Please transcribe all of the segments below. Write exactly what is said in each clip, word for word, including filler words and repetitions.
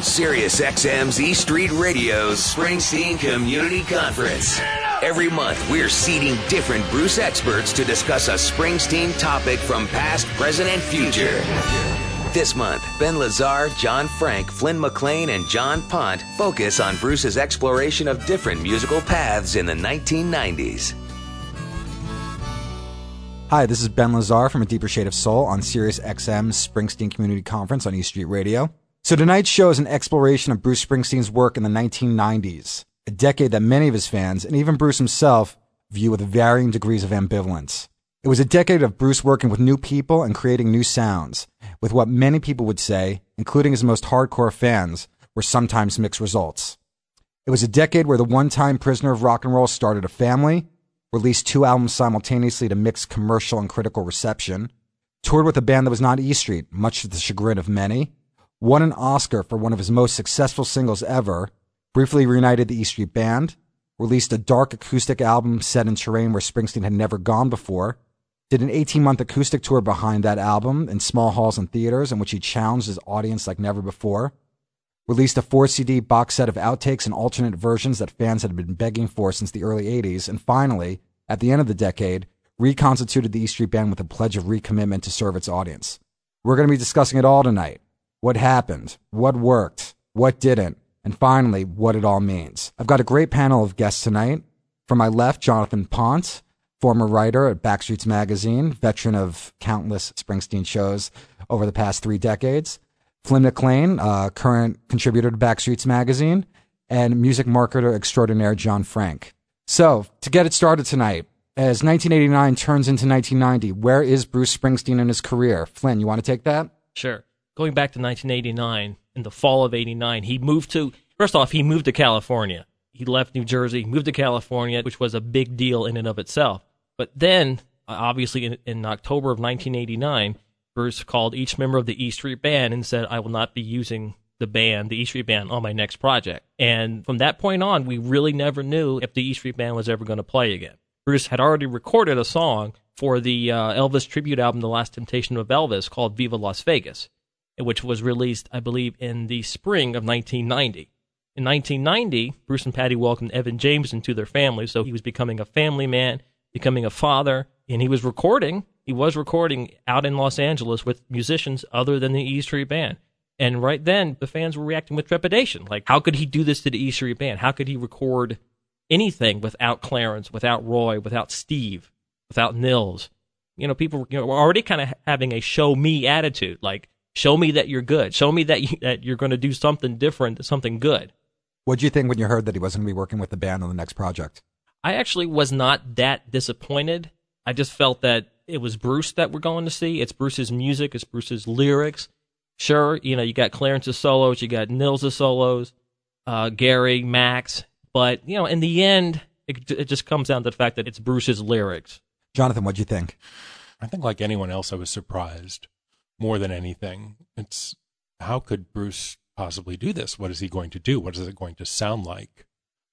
Sirius X M's E Street Radio's Springsteen Community Conference. Every month, we're seating different Bruce experts to discuss a Springsteen topic from past, present, and future. This month, Ben Lazar, John Frank, Flynn McLean, and John Pont focus on Bruce's exploration of different musical paths in the nineteen nineties. Hi, this is Ben Lazar from A Deeper Shade of Soul on Sirius X M's Springsteen Community Conference on E Street Radio. So tonight's show is an exploration of Bruce Springsteen's work in the nineteen nineties, a decade that many of his fans, and even Bruce himself, view with varying degrees of ambivalence. It was a decade of Bruce working with new people and creating new sounds, with what many people would say, including his most hardcore fans, were sometimes mixed results. It was a decade where the one-time prisoner of rock and roll started a family, released two albums simultaneously to mixed commercial and critical reception, toured with a band that was not E Street, much to the chagrin of many, won an Oscar for one of his most successful singles ever, briefly reunited the E Street Band, released a dark acoustic album set in terrain where Springsteen had never gone before, did an eighteen-month acoustic tour behind that album in small halls and theaters in which he challenged his audience like never before, released a four-C D box set of outtakes and alternate versions that fans had been begging for since the early eighties, and finally, at the end of the decade, reconstituted the E Street Band with a pledge of recommitment to serve its audience. We're going to be discussing it all tonight. What happened, what worked, what didn't, and finally, what it all means. I've got a great panel of guests tonight. From my left, Jonathan Pont, former writer at Backstreets Magazine, veteran of countless Springsteen shows over the past three decades. Flynn McLean, uh, current contributor to Backstreets Magazine, and music marketer extraordinaire John Frank. So, to get it started tonight, as nineteen eighty-nine turns into nineteen ninety, where is Bruce Springsteen in his career? Flynn, you want to take that? Sure. Going back to nineteen eighty-nine, in the fall of eighty-nine, he moved to, first off, he moved to California. He left New Jersey, moved to California, which was a big deal in and of itself. But then, obviously, in, in October of nineteen eighty-nine, Bruce called each member of the E Street Band and said, I will not be using the band, the E Street Band, on my next project. And from that point on, we really never knew if the E Street Band was ever going to play again. Bruce had already recorded a song for the uh, Elvis tribute album, The Last Temptation of Elvis, called Viva Las Vegas, which was released, I believe, in the spring of nineteen ninety. In nineteen ninety, Bruce and Patty welcomed Evan James into their family, so he was becoming a family man, becoming a father, and he was recording. He was recording out in Los Angeles with musicians other than the E Street Band. And right then, the fans were reacting with trepidation. Like, how could he do this to the E Street Band? How could he record anything without Clarence, without Roy, without Steve, without Nils? You know, people you know, were already kind of having a show me attitude, like, show me that you're good. Show me that, you, that you're going to do something different, something good. What did you think when you heard that he wasn't going to be working with the band on the next project? I actually was not that disappointed. I just felt that it was Bruce that we're going to see. It's Bruce's music. It's Bruce's lyrics. Sure, you know, you got Clarence's solos, you got Nils' solos, uh, Gary, Max. But, you know, in the end, it, it just comes down to the fact that it's Bruce's lyrics. Jonathan, what'd you think? I think like anyone else, I was surprised more than anything. It's, how could Bruce possibly do this? What is he going to do? What is it going to sound like?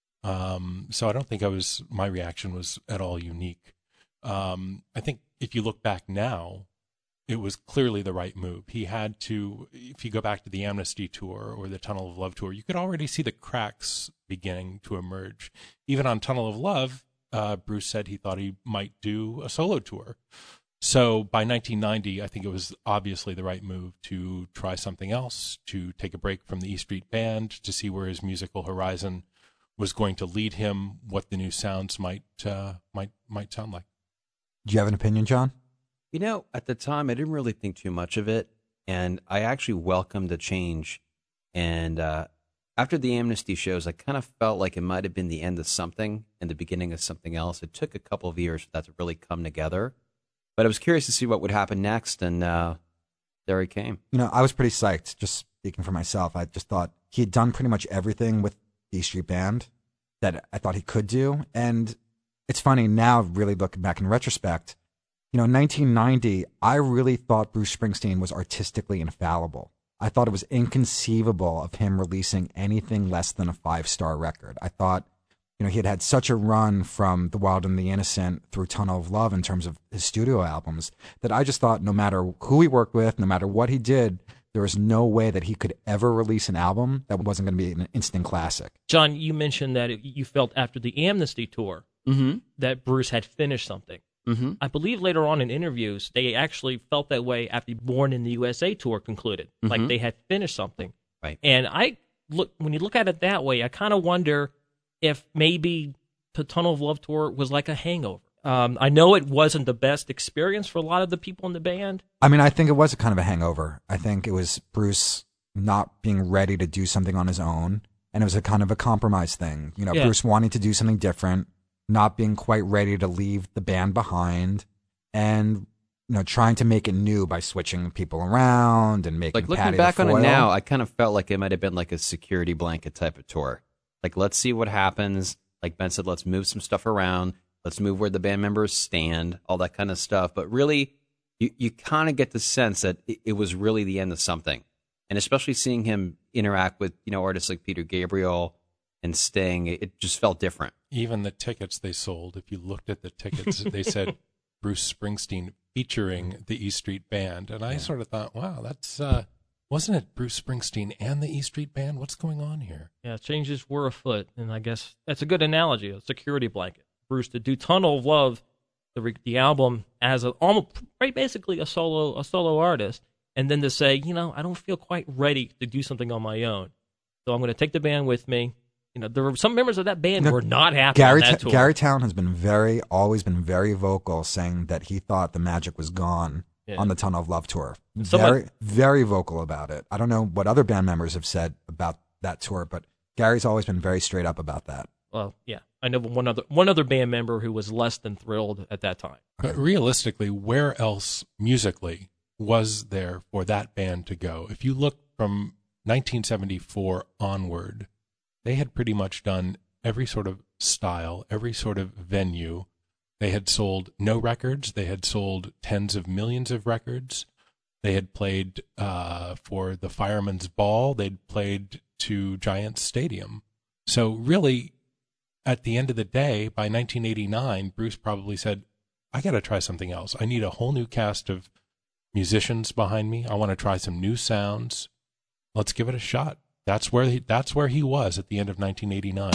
Um, so I don't think I was, my reaction was at all unique. Um, I think if you look back now, it was clearly the right move. He had to, if you go back to the Amnesty tour or the Tunnel of Love tour, you could already see the cracks beginning to emerge. Even on Tunnel of Love, uh, Bruce said he thought he might do a solo tour. So by nineteen ninety, I think it was obviously the right move to try something else, to take a break from the E Street Band, to see where his musical horizon was going to lead him, what the new sounds might uh, might might sound like. Do you have an opinion, John? You know, at the time, I didn't really think too much of it, and I actually welcomed the change. And uh, after the Amnesty shows, I kind of felt like it might have been the end of something and the beginning of something else. It took a couple of years for that to really come together. But I was curious to see what would happen next, and uh, there he came. You know, I was pretty psyched, just speaking for myself. I just thought he had done pretty much everything with the E Street Band that I thought he could do. And it's funny now, really looking back in retrospect, you know, in nineteen ninety, I really thought Bruce Springsteen was artistically infallible. I thought it was inconceivable of him releasing anything less than a five-star record. I thought, you know, he had had such a run from The Wild and the Innocent through Tunnel of Love in terms of his studio albums that I just thought no matter who he worked with, no matter what he did, there was no way that he could ever release an album that wasn't going to be an instant classic. John, you mentioned that it, you felt after the Amnesty tour Mm-hmm. that Bruce had finished something. Mm-hmm. I believe later on in interviews, they actually felt that way after Born in the U S A tour concluded. Mm-hmm. Like they had finished something. Right. And I look when you look at it that way, I kind of wonder if maybe the Tunnel of Love tour was like a hangover. Um, I know it wasn't the best experience for a lot of the people in the band. I mean, I think it was a kind of a hangover. I think it was Bruce not being ready to do something on his own, and it was a kind of a compromise thing. You know, Yeah. Bruce wanting to do something different, not being quite ready to leave the band behind, and you know, trying to make it new by switching people around and making Like looking Patty back the on it foil. now, I kind of felt like it might have been like a security blanket type of tour. Like, let's see what happens. Like Ben said, let's move some stuff around. Let's move where the band members stand, all that kind of stuff. But really, you, you kind of get the sense that it, it was really the end of something. And especially seeing him interact with, you know, artists like Peter Gabriel and Sting, it just felt different. Even the tickets they sold, if you looked at the tickets, they said Bruce Springsteen featuring the E Street Band. And I Yeah. sort of thought, wow, that's, uh, wasn't it Bruce Springsteen and the E Street Band? What's going on here? Yeah, changes were afoot, and I guess that's a good analogy, a security blanket. Bruce to do Tunnel of Love, the re- the album as a almost right, basically a solo a solo artist, and then to say, you know, I don't feel quite ready to do something on my own, so I'm going to take the band with me. You know, there were some members of that band who No, were not happy Gary, on that Ta- tour. Gary Town has been very, always been very vocal, saying that he thought the magic was gone Yeah. on the Tunnel of Love tour. Someone- very, very vocal about it. I don't know what other band members have said about that tour, but Gary's always been very straight up about that. Well, yeah, I know one other one other band member who was less than thrilled at that time. But realistically, where else musically was there for that band to go? If you look from nineteen seventy-four onward, they had pretty much done every sort of style, every sort of venue. They had sold no records. They had sold tens of millions of records. They had played uh, for the Fireman's Ball. They'd played to Giants Stadium. So really, at the end of the day, by nineteen eighty-nine, Bruce probably said, I got to try something else. I need a whole new cast of musicians behind me. I want to try some new sounds. Let's give it a shot. That's where he, that's where he was at the end of nineteen eighty-nine.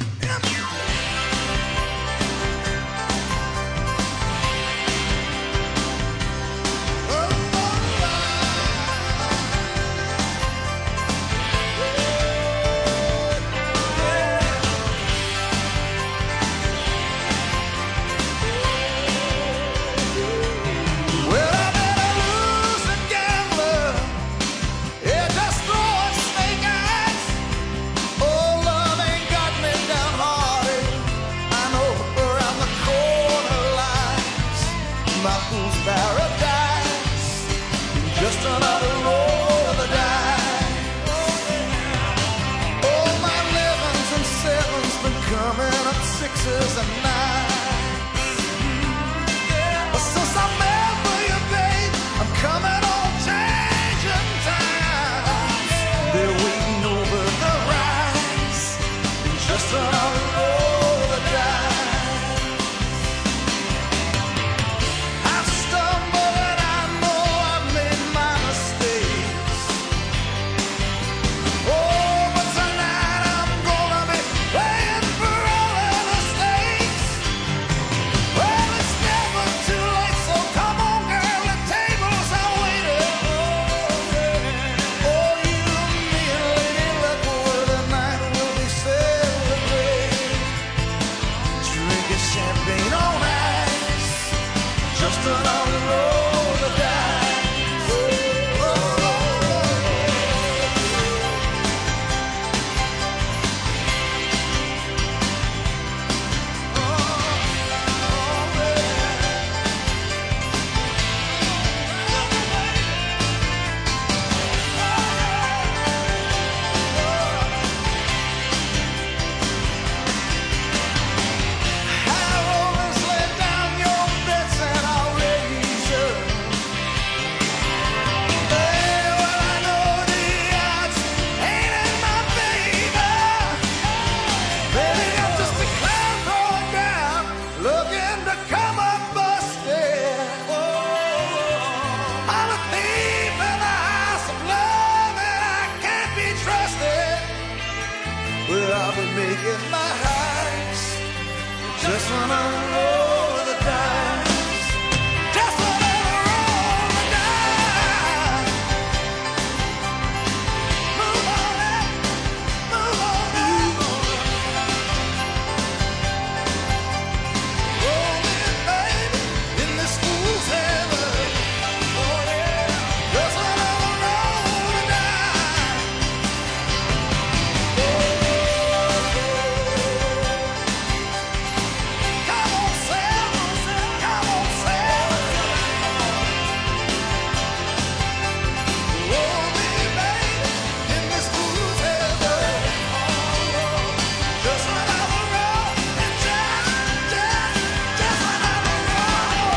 Sixes and nines. Since I met for you, babe, I'm coming on changing times. They're waiting over the rise, just another roll of dice. I've stumbled and I know I've made my mistakes. Oh, but tonight I'm gonna be playing for all of the stakes. Well, it's never too late, so come on, girl, the tables are waiting. Oh, you and me and making my highs. Just wanna roll the dice. Just wanna roll the dice. Move on up, move on up. Rolling, baby, in this fool's heaven. Oh yeah, just wanna roll the dice. Come on, sail, come on, sail. Roll me, baby, in this fool's heaven. Just another roll, and just, just, just another roll.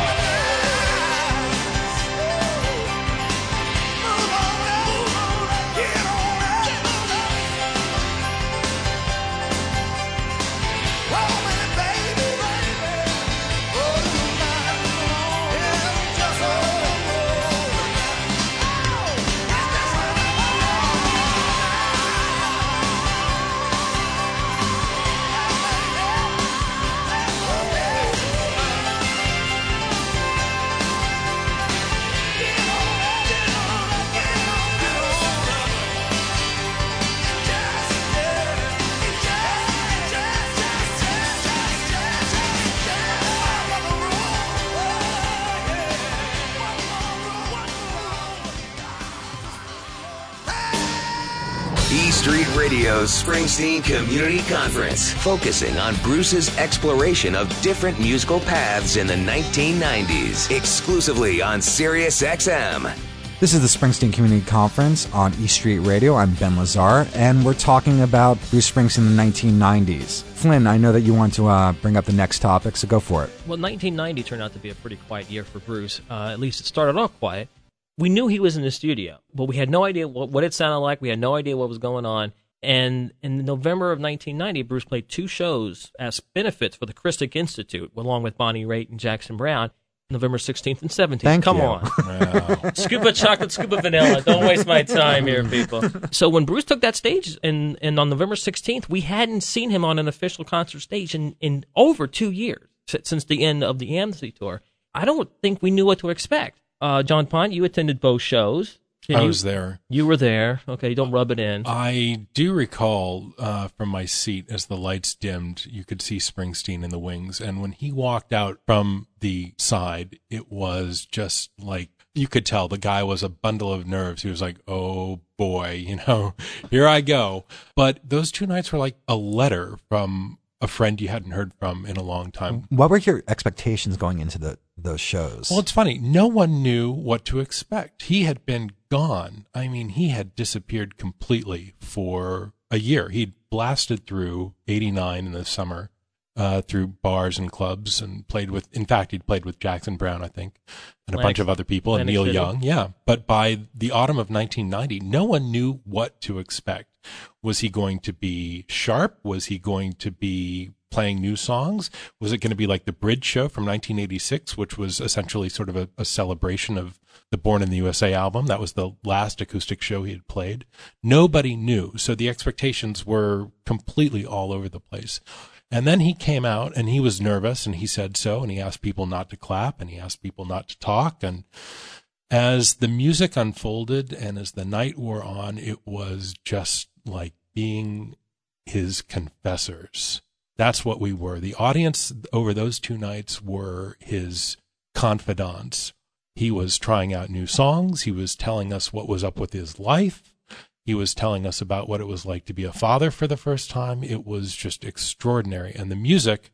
Move on up, get on up. Roll me, baby, oh tonight, yeah, just a roll. E Street Radio's Springsteen Community Conference, focusing on Bruce's exploration of different musical paths in the nineteen nineties, exclusively on Sirius X M. This is the Springsteen Community Conference on E Street Radio. I'm Ben Lazar, and we're talking about Bruce Springsteen in the nineteen nineties. Flynn, I know that you want to uh, bring up the next topic, so go for it. Well, nineteen ninety turned out to be a pretty quiet year for Bruce. Uh, at least it started off quiet. We knew he was in the studio, but we had no idea what, what it sounded like. We had no idea what was going on. And in November of nineteen ninety, Bruce played two shows as benefits for the Christic Institute, along with Bonnie Raitt and Jackson Brown, November sixteenth and seventeenth. Thank Come you. on. Wow. Scoop of chocolate, scoop of vanilla. Don't waste my time here, people. So when Bruce took that stage in, in on November sixteenth, we hadn't seen him on an official concert stage in, in over two years, since the end of the Amnesty Tour. I don't think we knew what to expect. Uh, John Pond, you attended both shows. Can I you, was there. You were there. Okay, don't rub it in. I do recall uh, from my seat as the lights dimmed, you could see Springsteen in the wings. And when he walked out from the side, it was just like, you could tell the guy was a bundle of nerves. He was like, oh boy, you know, here I go. But those two nights were like a letter from a friend you hadn't heard from in a long time. What were your expectations going into the those shows? Well, it's funny. No one knew what to expect. He had been gone. I mean, he had disappeared completely for a year. He'd blasted through eighty-nine in the summer, uh, through bars and clubs, and played with, in fact, he'd played with Jackson Brown, I think, and a Atlantic- bunch of other people, and Atlantic Neil City. Young. Yeah. But by the autumn of nineteen ninety, no one knew what to expect. Was he going to be sharp? Was he going to be playing new songs? Was it going to be like the Bridge Show from nineteen eighty-six, which was essentially sort of a, a celebration of the Born in the U S A album? That was the last acoustic show he had played. Nobody knew. So the expectations were completely all over the place. And then he came out and he was nervous and he said so, and he asked people not to clap and he asked people not to talk. And as the music unfolded and as the night wore on, it was just like being his confessors. That's what we were. The audience over those two nights were his confidants. He was trying out new songs. He was telling us what was up with his life. He was telling us about what it was like to be a father for the first time. It was just extraordinary. And the music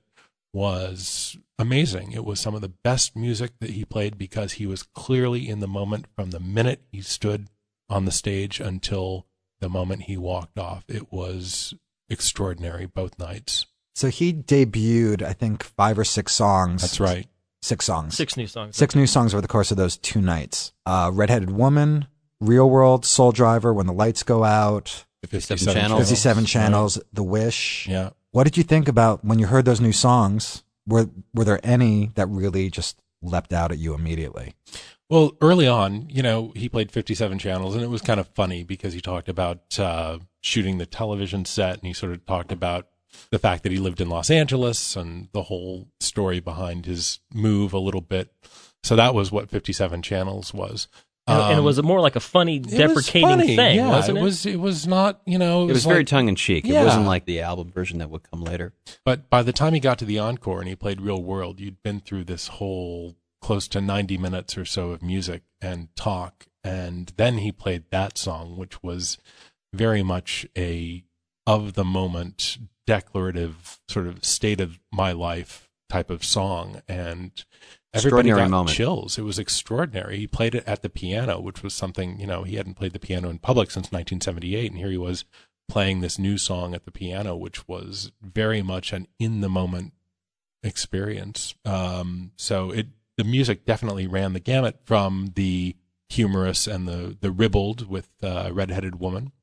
was amazing. It was some of the best music that he played because he was clearly in the moment from the minute he stood on the stage until the moment he walked off. It was extraordinary both nights. So he debuted, I think, five or six songs. That's right. Six songs. Six new songs. Six new songs over the course of those two nights. Uh, Redheaded Woman, Real World, Soul Driver, When the Lights Go Out, fifty-seven channels. fifty-seven Channels, The Wish. Yeah. What did you think about when you heard those new songs? Were were there any that really just leapt out at you immediately? Well, early on, you know, he played fifty-seven channels, and it was kind of funny because he talked about uh, shooting the television set, and he sort of talked about the fact that he lived in Los Angeles and the whole story behind his move a little bit. So that was what fifty-seven channels was. And, Um, and it was a more like a funny, it was deprecating funny, thing, yeah, wasn't it? It was, it was not, you know... It was very like- tongue in cheek. It Yeah. wasn't like the album version that would come later. But by the time he got to the encore and he played Real World, you'd been through this whole close to ninety minutes or so of music and talk. And then he played that song, which was very much a of the moment, declarative sort of state of my life type of song. And everybody Extraordinary got moment. chills. It was extraordinary. He played it at the piano, which was something, you know, he hadn't played the piano in public since nineteen seventy-eight. And here he was playing this new song at the piano, which was very much an in the moment experience. Um, so it, the music definitely ran the gamut from the humorous and the, the ribald with uh, Redheaded Woman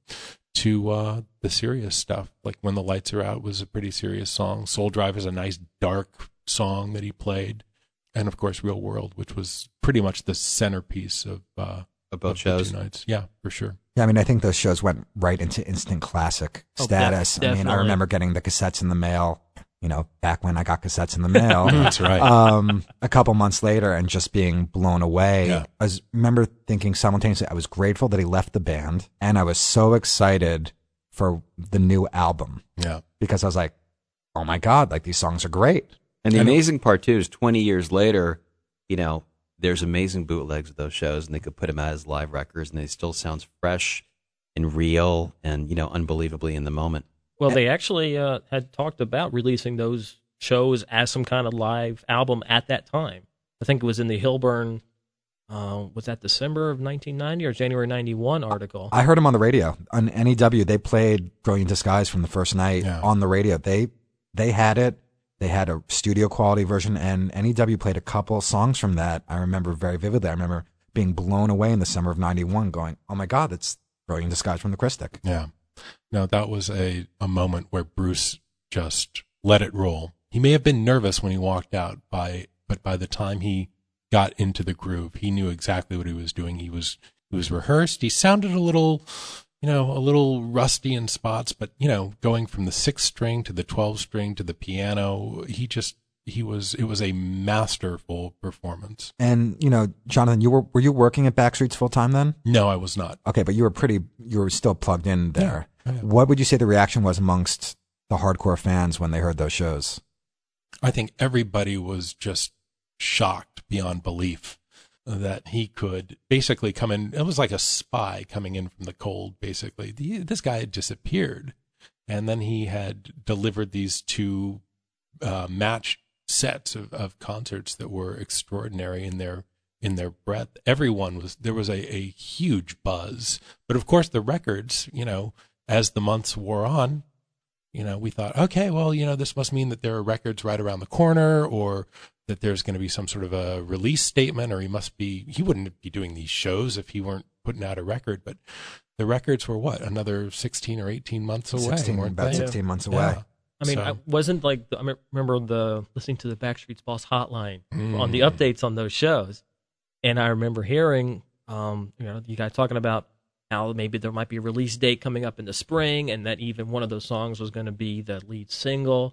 to uh, the serious stuff. Like When the Lights Are Out was a pretty serious song. Soul Drive is a nice dark song that he played. And of course, Real World, which was pretty much the centerpiece of, uh, Of both of the shows. two nights. Yeah, for sure. Yeah, I mean, I think those shows went right into instant classic Oh, status. def- I mean, I definitely. remember getting the cassettes in the mail, you know, back when I got cassettes in the mail. That's right. Um, a couple months later and just being blown away. Yeah. I was, remember thinking simultaneously, I was grateful that he left the band, and I was so excited for the new album Yeah. because I was like, oh my God, like these songs are great. And the And- amazing part, too, is twenty years later, you know, there's amazing bootlegs of those shows, and they could put them out as live records, and they still sounds fresh and real and, you know, unbelievably in the moment. Well, they actually uh, had talked about releasing those shows as some kind of live album at that time. I think it was in the Hilburn, uh, was that December of nineteen ninety or January ninety-one article? I heard them on the radio on N E W. They played Brilliant Disguise from the first night Yeah. on the radio. They they had it. They had a studio quality version, and N E W played a couple songs from that. I remember very vividly. I remember being blown away in the summer of ninety-one, going, "Oh my God, that's Brilliant Disguise from the Christic." Yeah. No, that was a, a moment where Bruce just let it roll. He may have been nervous when he walked out, by, but by the time he got into the groove, he knew exactly what he was doing. He was he was rehearsed. He sounded a little, you know, a little rusty in spots, but, you know, going from the six string to the twelve string to the piano, he just, he was, it was a masterful performance. And you know, Jonathan, you were were you working at Backstreet's full time then? No, I was not. Okay, but you were pretty. You were still plugged in there. Yeah, yeah. What would you say the reaction was amongst the hardcore fans when they heard those shows? I think everybody was just shocked beyond belief that he could basically come in. It was like a spy coming in from the cold, basically. The, this guy had disappeared. And then he had delivered these two uh, match sets of, of concerts that were extraordinary in their in their breadth. Everyone was, there was a, a huge buzz. But of course, the records, you know, as the months wore on, you know, we thought, okay, well, you know, this must mean that there are records right around the corner, or that there's going to be some sort of a release statement, or he must be, he wouldn't be doing these shows if he weren't putting out a record. But the records were what, another sixteen or eighteen months away? Sixteen, weren't about they? sixteen months away. Yeah. I mean, So- I wasn't like, I me- remember the listening to the Backstreet's Boss Hotline on the Mm. updates on those shows. And I remember hearing, um, you know, you guys talking about how maybe there might be a release date coming up in the spring, and that even one of those songs was going to be the lead single.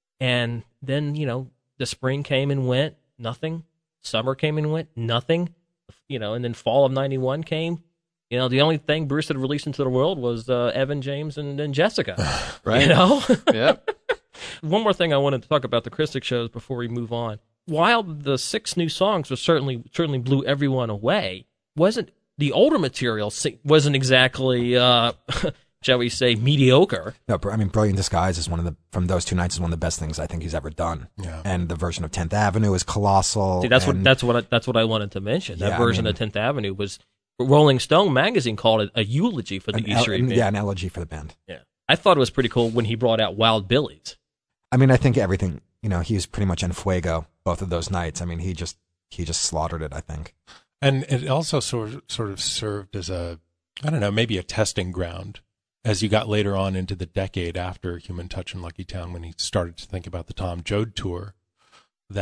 And then, you know, the spring came and went, nothing. Summer came and went, nothing. You know, and then fall of ninety-one came. You know, the only thing Bruce had released into the world was uh, Evan James and, and Jessica. Right. You know? Yep. One more thing I wanted to talk about the Christic shows before we move on. While the six new songs was certainly certainly blew everyone away, wasn't the older material se- wasn't exactly, uh, shall we say, mediocre. No, I mean, Brilliant Disguise is one of the from those two nights is one of the best things I think he's ever done. Yeah. And the version of Tenth Avenue is colossal. See, that's and- what that's what I, that's what I wanted to mention. That Yeah, I version mean- of Tenth Avenue was Rolling Stone magazine called it a eulogy for the an E el- Street Band. yeah, an elegy for the band. Yeah, I thought it was pretty cool when he brought out Wild Billies. I mean, I think everything. You know, he was pretty much en fuego both of those nights. I mean, he just he just slaughtered it. I think. And it also sort of, sort of served as a, I don't know, maybe a testing ground as you got later on into the decade after Human Touch and Lucky Town, when he started to think about the Tom Joad tour, that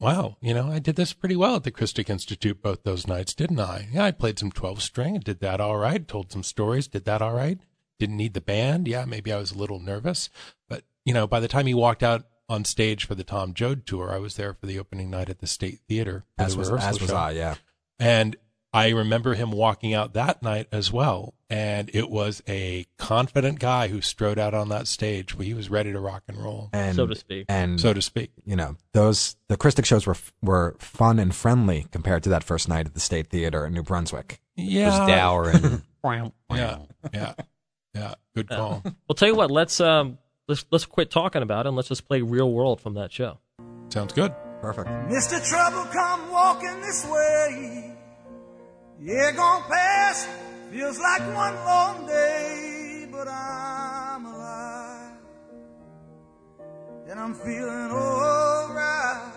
wow, you know, I did this pretty well at the Christic Institute both those nights, didn't I? Yeah, I played some twelve string and did that all right. Told some stories, did that all right. Didn't need the band. Yeah, maybe I was a little nervous. But, you know, by the time he walked out on stage for the Tom Joad tour, I was there for the opening night at the State Theater. As was, as was I, yeah. And I remember him walking out that night as well. And it was a confident guy who strode out on that stage where he was ready to rock and roll. And, so to speak. And, so to speak. You know, those, the Christic shows were, were fun and friendly compared to that first night at the State Theater in New Brunswick. It Yeah. was dour and yeah. Yeah. Yeah. Good call. Uh, well, tell you what, let's, um, let's, let's quit talking about it and let's just play Real World from that show. Sounds good. Perfect. Mister Trouble come walking this way. Yeah, gonna pass. Feels like one long day, but I'm alive. And I'm feeling alright.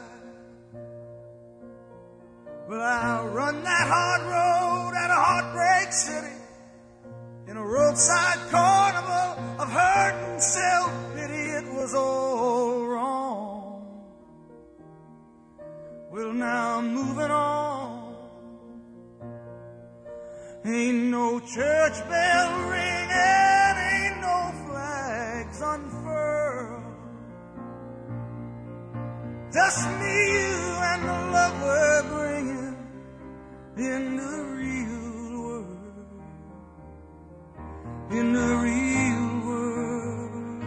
Well, I'll run that hard road at a heartbreak city in a roadside carnival of hurt and self-pity. It was all wrong. Well, now I'm moving on. Ain't no church bell ringing, ain't no flags unfurled. Just me, you, and the love we're bringing into the real world. In the real world.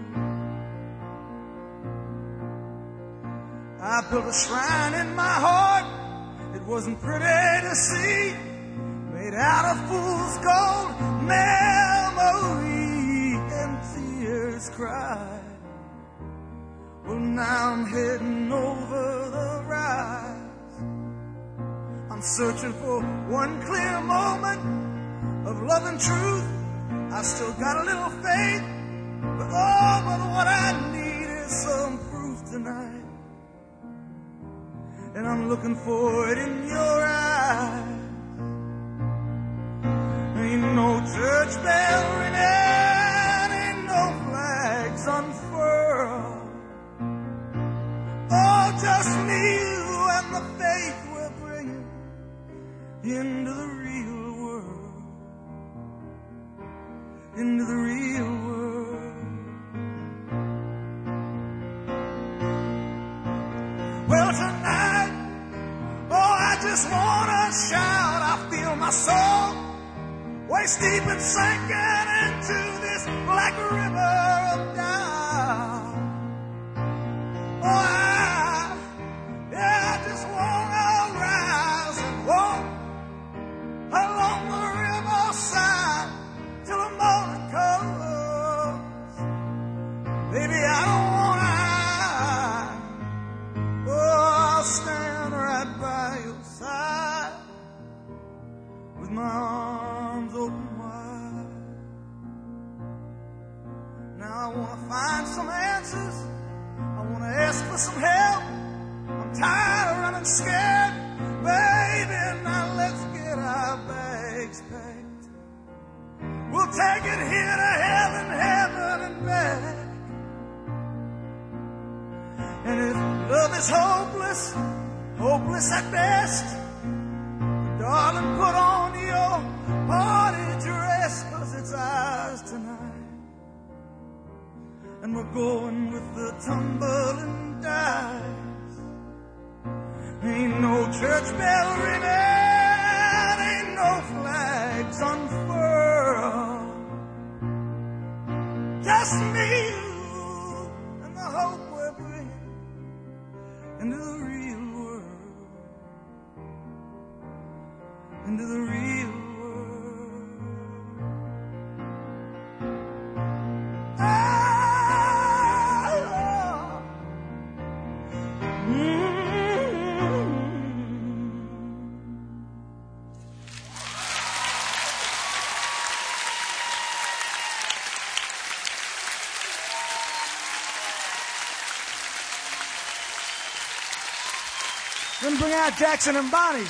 I built a shrine in my heart. It wasn't pretty to see. Made out of fool's gold, memory and tears cried. Well, now I'm heading over the rise. I'm searching for one clear moment of love and truth. I still got a little faith, but oh, but what I need is some proof tonight. And I'm looking for it in your eyes. Ain't no church bell ringing, ain't no flags unfurled. Oh, just me, you, and the faith we're bringing into the real world. Into the real world. Well, tonight, oh, I just wanna shout. I feel my soul waist deep and sinking into this black river of doubt. Oh, I, yeah, I just wanna rise and walk along the riverside till the morning comes. Baby, I don't wanna hide. Oh, I'll stand right by your side with my arms open wide. Now I wanna find some answers. I wanna ask for some help. I'm tired of running scared. Baby, now let's get our bags packed. We'll take it here to heaven, heaven and back. And if love is hopeless, hopeless at best, darling, put on your party dress, 'cause it's ours tonight. And we're going with the tumbling dice. Ain't no church bell ringing, ain't no flags unfurled. Just me, you, and the hope we're bringing into the real world. Into the real world. Ah, Lord. Mm-hmm. Then bring out Jackson and Bonnie.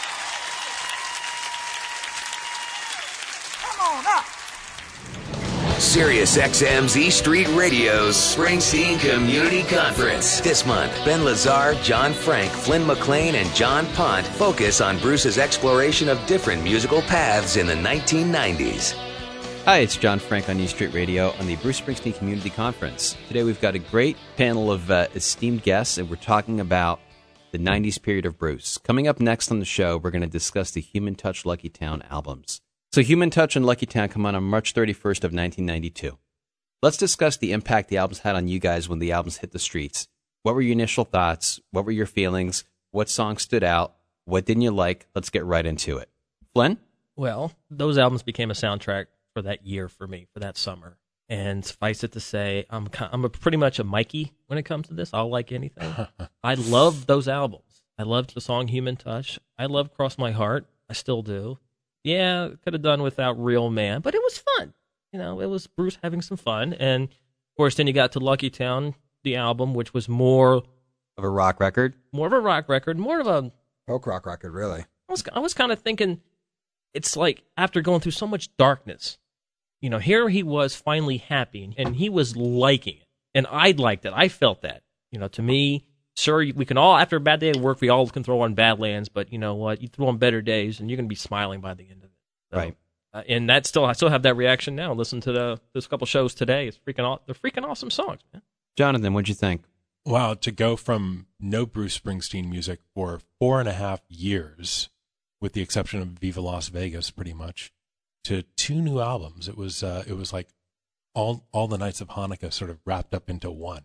Come on up. Sirius X M's E Street Radio's Springsteen Community Conference. This month, Ben Lazar, John Frank, Flynn McLean, and John Pont focus on Bruce's exploration of different musical paths in the nineteen nineties. Hi, it's John Frank on E Street Radio on the Bruce Springsteen Community Conference. Today we've got a great panel of uh, esteemed guests, and we're talking about the nineties period of Bruce. Coming up next on the show, we're going to discuss the Human Touch Lucky Town albums. So Human Touch and Lucky Town come out on March thirty-first of nineteen ninety-two. Let's discuss the impact the albums had on you guys when the albums hit the streets. What were your initial thoughts? What were your feelings? What songs stood out? What didn't you like? Let's get right into it. Flynn? Well, those albums became a soundtrack for that year for me, for that summer. And suffice it to say, I'm I'm a pretty much a Mikey when it comes to this. I'll like anything. I love those albums. I loved the song Human Touch. I love Cross My Heart. I still do. Yeah, could have done without Real Man, but it was fun. You know, it was Bruce having some fun. And, of course, then you got to Lucky Town, the album, which was more Of a rock record? more of a rock record, more of a... Folk rock record, really. I was, I was kind of thinking, it's like after going through so much darkness, you know, here he was finally happy, and he was liking it. And I liked it. I felt that. You know, to me, sure, we can all, after a bad day at work, we all can throw on Badlands, but you know what? You throw on Better Days, and you're going to be smiling by the end of it. So, Right. Uh, and that still, I still have that reaction now. Listen to the those couple shows today. It's freaking, aw- they're freaking awesome songs, man. Jonathan, what'd you think? Wow, to go from no Bruce Springsteen music for four and a half years, with the exception of Viva Las Vegas, pretty much, to two new albums. It was uh, it was like all all the nights of Hanukkah sort of wrapped up into one.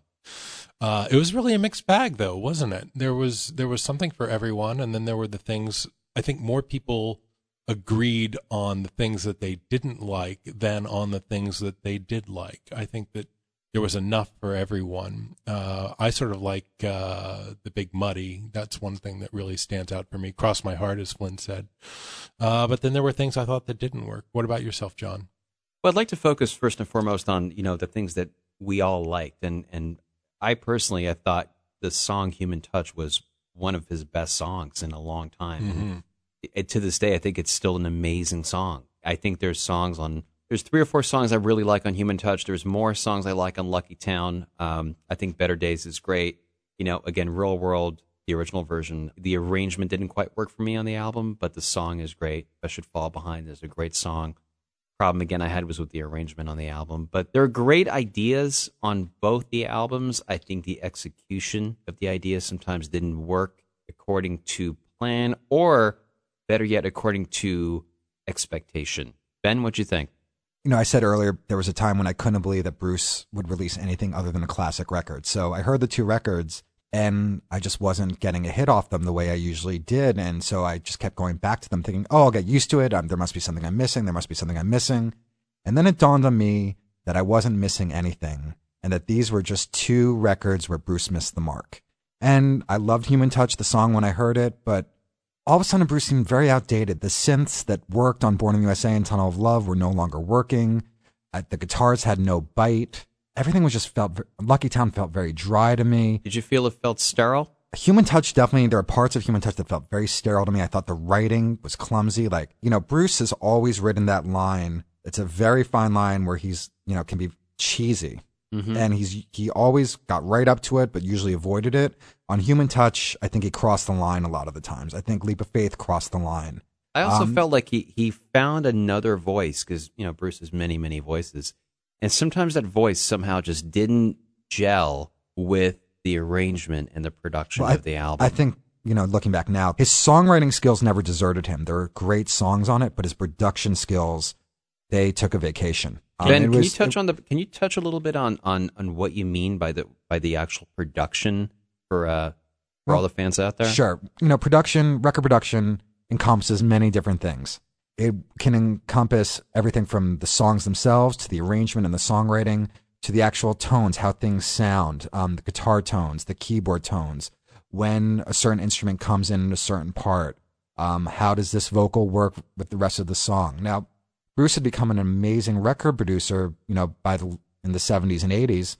Uh, it was really a mixed bag, though, wasn't it? There was there was something for everyone, and then there were the things. I think more people agreed on the things that they didn't like than on the things that they did like. I think that there was enough for everyone. Uh, I sort of like uh, the Big Muddy. That's one thing that really stands out for me. Cross My Heart, as Flynn said. Uh, but then there were things I thought that didn't work. What about yourself, John? Well, I'd like to focus first and foremost on, you know, the things that we all liked. And, and I personally, I thought the song Human Touch was one of his best songs in a long time. Mm-hmm. It, to this day, I think it's still an amazing song. I think there's songs on, there's three or four songs I really like on Human Touch. There's more songs I like on Lucky Town. Um, I think Better Days is great. You know, again, Real World, the original version, the arrangement didn't quite work for me on the album, but the song is great. I Should Fall Behind is a great song. Problem again I had was with the arrangement on the album, but there are great ideas on both the albums. I think the execution of the ideas sometimes didn't work according to plan, or better yet, according to expectation. Ben, what'd you think? You know, I said earlier there was a time when I couldn't believe that Bruce would release anything other than a classic record. So I heard the two records, and I just wasn't getting a hit off them the way I usually did. And so I just kept going back to them thinking, oh, I'll get used to it. Um, there must be something I'm missing. There must be something I'm missing. And then it dawned on me that I wasn't missing anything, and that these were just two records where Bruce missed the mark. And I loved Human Touch, the song, when I heard it, but all of a sudden Bruce seemed very outdated. The synths that worked on Born in the U S A and Tunnel of Love were no longer working. Uh, the guitars had no bite. Everything was just felt, Lucky Town felt very dry to me. Did you feel it felt sterile? Human Touch, definitely, there are parts of Human Touch that felt very sterile to me. I thought the writing was clumsy. Like, you know, Bruce has always written that line. It's a very fine line where he's, you know, can be cheesy. Mm-hmm. And he's he always got right up to it, but usually avoided it. On Human Touch, I think he crossed the line a lot of the times. I think Leap of Faith crossed the line. I also um, felt like he, he found another voice, because, you know, Bruce has many, many voices. And sometimes that voice somehow just didn't gel with the arrangement and the production well, of I, the album. I think, you know, looking back now, his songwriting skills never deserted him. There are great songs on it, but his production skills, they took a vacation. Ben, um, can was, you touch it, on the? Can you touch a little bit on, on, on what you mean by the by the actual production for uh for well, all the fans out there? Sure. You know, production, record production encompasses many different things. It can encompass everything from the songs themselves to the arrangement and the songwriting to the actual tones, how things sound, um, the guitar tones, the keyboard tones, when a certain instrument comes in a certain part, um, how does this vocal work with the rest of the song? Now, Bruce had become an amazing record producer, you know, by the in the seventies and eighties.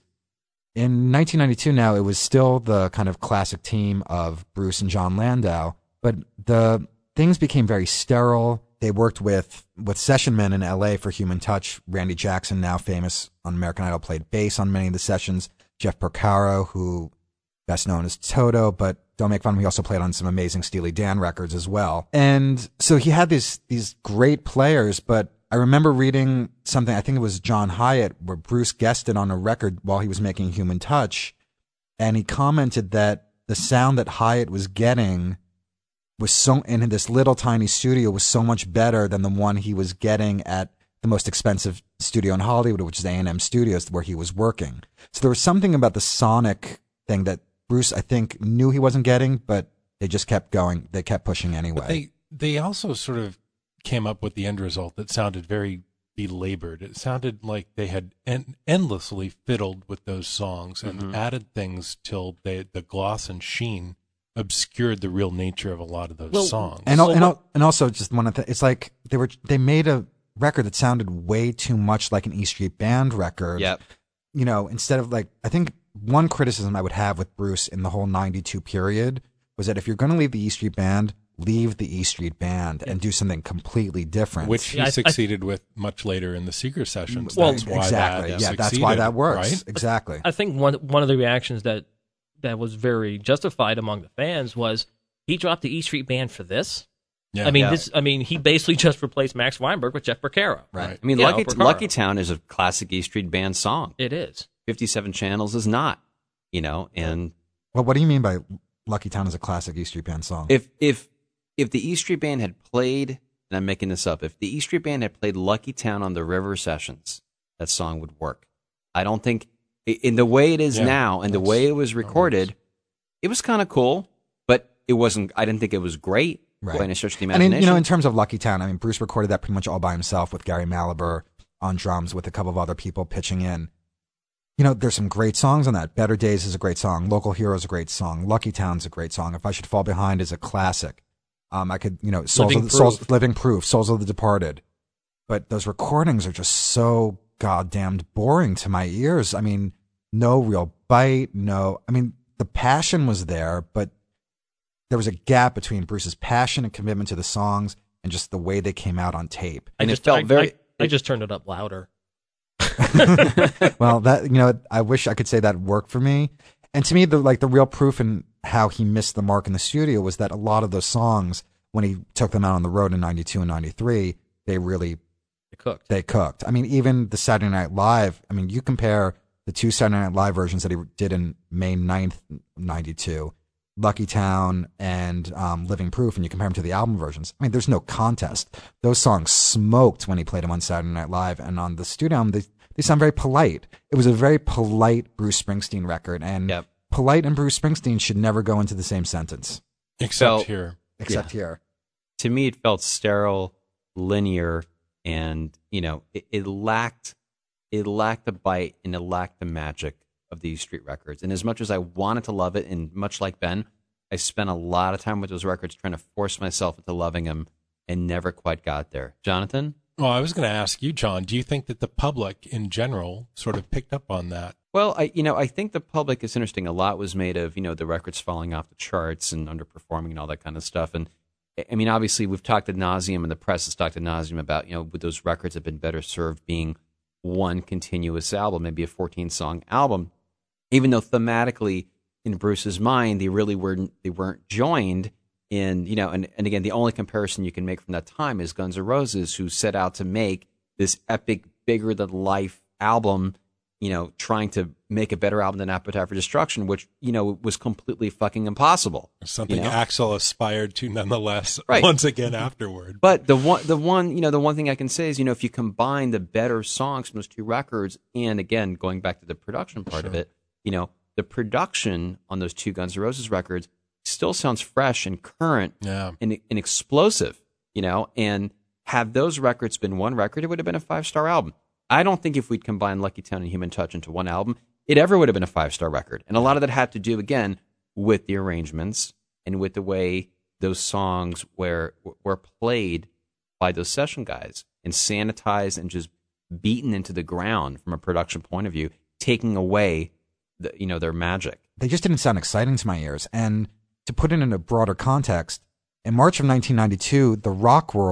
In nineteen ninety-two now, it was still the kind of classic team of Bruce and John Landau, but the things became very sterile. they worked with, with session men in L A for Human Touch. Randy Jackson, now famous on American Idol, played bass on many of the sessions. Jeff Porcaro, who best known as Toto, but don't make fun of him, he also played on some amazing Steely Dan records as well. And so he had these these great players, but I remember reading something, I think it was John Hyatt, where Bruce guested on a record while he was making Human Touch, and he commented that the sound that Hyatt was getting was so, in this little tiny studio, was so much better than the one he was getting at the most expensive studio in Hollywood, which is A and M Studios, where he was working. So there was something about the sonic thing that Bruce, I think, knew he wasn't getting, but they just kept going. They kept pushing anyway. But they they also sort of came up with the end result that sounded very belabored. It sounded like they had en- endlessly fiddled with those songs and Mm-hmm. added things till they, the gloss and sheen obscured the real nature of a lot of those Well, songs. And al- So and, what- al- and also just one of the, it's like they were they made a record that sounded way too much like an E Street Band record. Yep. You know, instead of like, I think one criticism I would have with Bruce in the whole ninety-two period was that if you're going to leave the E Street Band, leave the E Street Band and do something completely different. which he Yeah, I- I- succeeded with much later in the Seeger sessions. Well, that's why exactly. that yeah, that's why succeeded, that works. right? Exactly. I think one one of the reactions that that was very justified among the fans was he dropped the E Street Band for this. Yeah. I mean, Yeah. this. I mean, he basically just replaced Max Weinberg with Jeff Porcaro. Right. I mean, You know, Lucky Porcaro. Lucky Town is a classic E Street Band song. It is. fifty-seven Channels is not, you know. And Well, what do you mean by Lucky Town is a classic E Street Band song? if if if the E Street Band had played, and I'm making this up, if the E Street Band had played Lucky Town on the River Sessions, that song would work. I don't think i- in the way it is Yeah, now and the that's way it was how it recorded, is. it was kind of cool, but it wasn't. I didn't think it was great Right. by any stretch of the I imagination. mean, you know, in terms of Lucky Town, I mean, Bruce recorded that pretty much all by himself with Gary Malaber on drums with a couple of other people pitching in. You know, there's some great songs on that. Better Days is a great song. Local Hero is a great song. Lucky Town's a great song. If I Should Fall Behind is a classic. Um, I could, you know, Souls Living of the, Souls, Proof. Living Proof, Souls of the Departed. But those recordings are just so goddamn boring to my ears. I mean, no real bite, no, I mean, the passion was there, but there was a gap between Bruce's passion and commitment to the songs and just the way they came out on tape. and I it just, felt I, very. I, I just turned it up louder. Well, that, you know, I wish I could say that worked for me. And to me, the like the real proof in how he missed the mark in the studio was that a lot of those songs, when he took them out on the road in ninety-two and ninety-three, they really It cooked. they cooked. I mean, even the Saturday Night Live, I mean, you compare the two Saturday Night Live versions that he did in May ninth, ninety-two, Lucky Town and um, Living Proof, and you compare them to the album versions. I mean, there's no contest. Those songs smoked when he played them on Saturday Night Live, and on the studio album, they, they sound very polite. It was a very polite Bruce Springsteen record, and Yep. polite and Bruce Springsteen should never go into the same sentence, Except felt- here. except here. To me, it felt sterile, linear, and you know, it, it lacked it lacked the bite and it lacked the magic of these street records. And as much as I wanted to love it, and much like Ben, I spent a lot of time with those records trying to force myself into loving them, and never quite got there. Jonathan? Well, I was going to ask you, John, do you think that the public in general sort of picked up on that? Well, I you know I think the public is interesting. A lot was made of you know the records falling off the charts and underperforming and all that kind of stuff. And I mean, obviously, we've talked ad nauseum, and the press has talked ad nauseum about you know would those records have been better served being one continuous album, maybe a fourteen song album, even though thematically in Bruce's mind they really weren't they weren't joined. In you know, and, and again, the only comparison you can make from that time is Guns N' Roses, who set out to make this epic, bigger than life album, you know, trying to make a better album than Appetite for Destruction, which, you know, was completely fucking impossible. Something you know? Axl aspired to nonetheless Right. once again afterward. But the one, the one, you know, the one thing I can say is, you know, if you combine the better songs from those two records, and again, going back to the production part of Sure. it, you know, the production on those two Guns N' Roses records still sounds fresh and current Yeah. and, and explosive, you know, and have those records been one record, it would have been a five-star album. I don't think if we'd combined Lucky Town and Human Touch into one album, it ever would have been a five-star record. And a lot of that had to do, again, with the arrangements and with the way those songs were, were played by those session guys and sanitized and just beaten into the ground from a production point of view, taking away the, you know, their magic. They just didn't sound exciting to my ears. And to put it in a broader context, in March of nineteen ninety-two, the rock world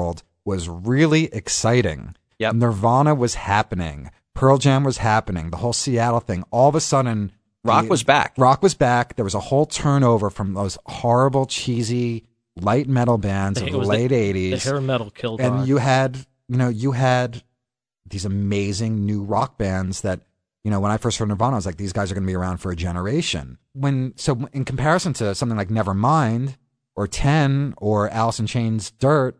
was really exciting. Yep. Nirvana was happening. Pearl Jam was happening. The whole Seattle thing. All of a sudden, Rock the- was back. Rock was back. There was a whole turnover from those horrible, cheesy, light metal bands It of the was late the eighties. hair metal killed And rock. you had, you know, you had these amazing new rock bands that, you know, when I first heard Nirvana, I was like, these guys are going to be around for a generation. When so in comparison to something like Nevermind or Ten or Alice in Chains' Dirt,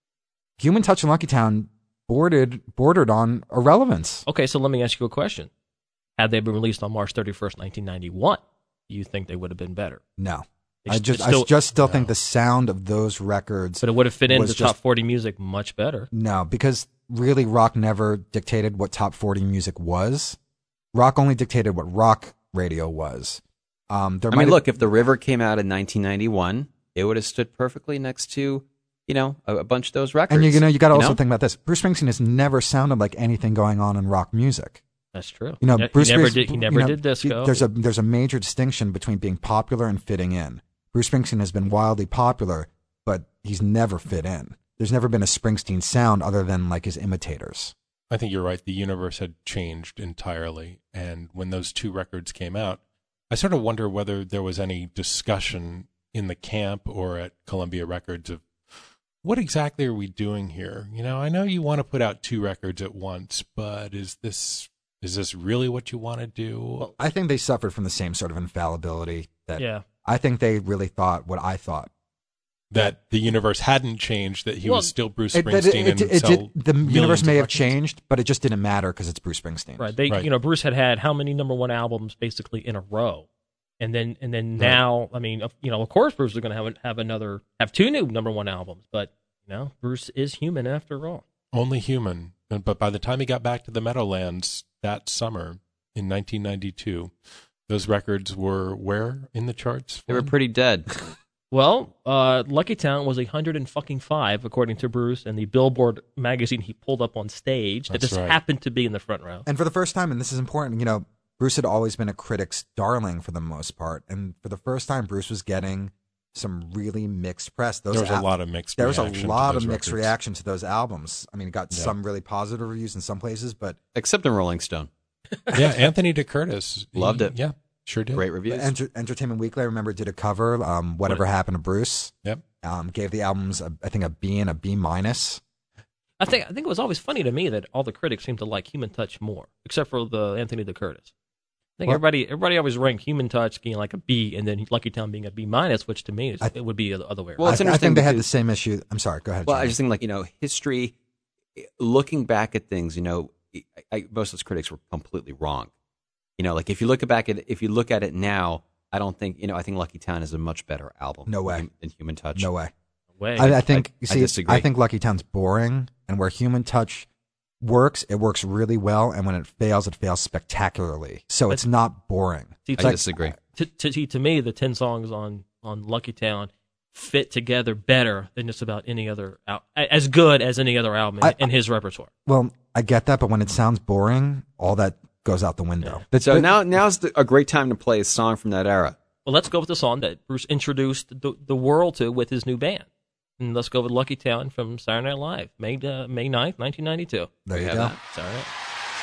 Human Touch and Lucky Town bordered bordered on irrelevance. Okay, so let me ask you a question. Had they been released on March thirty-first, nineteen ninety-one, do you think they would have been better? No. They I s- just it's still- I just still No. think the sound of those records But it would have fit into was top just- forty music much better. No, because really rock never dictated what top forty music was. Rock only dictated what rock radio was. Um, there I might mean, have- look, if The River came out in nineteen ninety-one, it would have stood perfectly next to, you know, a, a bunch of those records. and you, you know, you got to also know? think about this. Bruce Springsteen has never sounded like anything going on in rock music. That's true. You know, he, ne- Bruce he never Spring- did. He you never know, did disco. There's a there's a major distinction between being popular and fitting in. Bruce Springsteen has been wildly popular, but he's never fit in. There's never been a Springsteen sound other than like his imitators. I think you're right. The universe had changed entirely. And when those two records came out, I sort of wonder whether there was any discussion in the camp or at Columbia Records of what exactly are we doing here? You know, I know you want to put out two records at once, but is this is this really what you want to do? Well, I think they suffered from the same sort of infallibility that yeah. I think they really thought what I thought. that the universe hadn't changed, that he Well, was still Bruce It- that Springsteen it- it- and it sell did- the millions universe of may have records? changed, but it just didn't matter because it's Bruce Springsteen. Right. They, Right. you know, Bruce had had how many number one albums basically in a row, and then and then Right. now, I mean, of- you know, of course, Bruce is going to have have another have two new number one albums, but you know, Bruce is human after all. Only human. But by the time he got back to the Meadowlands that summer in nineteen ninety-two, those records were where in the charts? They were pretty dead. Well, uh, Lucky Town was a hundred and fucking five according to Bruce, and the Billboard magazine he pulled up on stage that That's just right. happened to be in the front row. And for the first time, and this is important, you know, Bruce had always been a critic's darling for the most part. And for the first time, Bruce was getting some really mixed press. Those There was a al- lot of mixed There was a reaction to lot of those mixed records. reaction to those albums. I mean, it got Yeah. some really positive reviews in some places, but Except in Rolling Stone. Yeah, Anthony DeCurtis. Loved he- it. Yeah, sure did. Great reviews. Enter- Entertainment Weekly, I remember, did a cover, um, Whatever Happened to Bruce. Yep. Um, gave the albums, a, I think, a B and a B minus. I think I think it was always funny to me that all the critics seemed to like Human Touch more, except for the Anthony DeCurtis. I think Well- everybody everybody always ranked Human Touch being like a B, and then Lucky Town being a B minus, which to me is, I- it would be the other way around. Well, I, it's I interesting think they had the because- same issue. I'm sorry, go ahead. Well, I Johnny. just think, like, you know, history, looking back at things, you know, I, I, most of those critics were completely wrong. You know, like if you look back at it, if you look at it now, I don't think, you know, I think Lucky Town is a much better album. No way. than, than Human Touch. No way. Way. I, I think I- you I see, disagree. I think Lucky Town's boring, and where Human Touch works, it works really well, and when it fails, it fails spectacularly. So But- it's not boring. See, I to, disagree. to, to, see, to me, the ten songs on, on Lucky Town fit together better than just about any other al- as good as any other album in, I- in his repertoire. Well, I get that, but when it sounds boring, all that goes out the window. But- So but- now, now's the, a great time to play a song from that era. Well, let's go with the song that Bruce introduced the, the world to with his new band. And let's go with Lucky Town from Saturday Night Live, May uh, May ninth, nineteen ninety-two. there you Yeah, go. that- Saturday Night.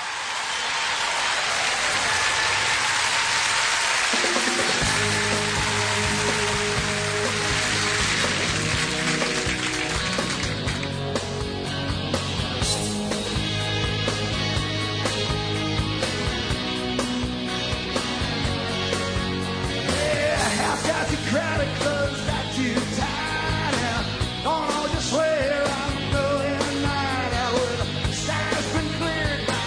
Yeah, half got the credit closed, that too tight. Yeah, don't know just where I'm going tonight. Yeah, well, the sky's been cleared by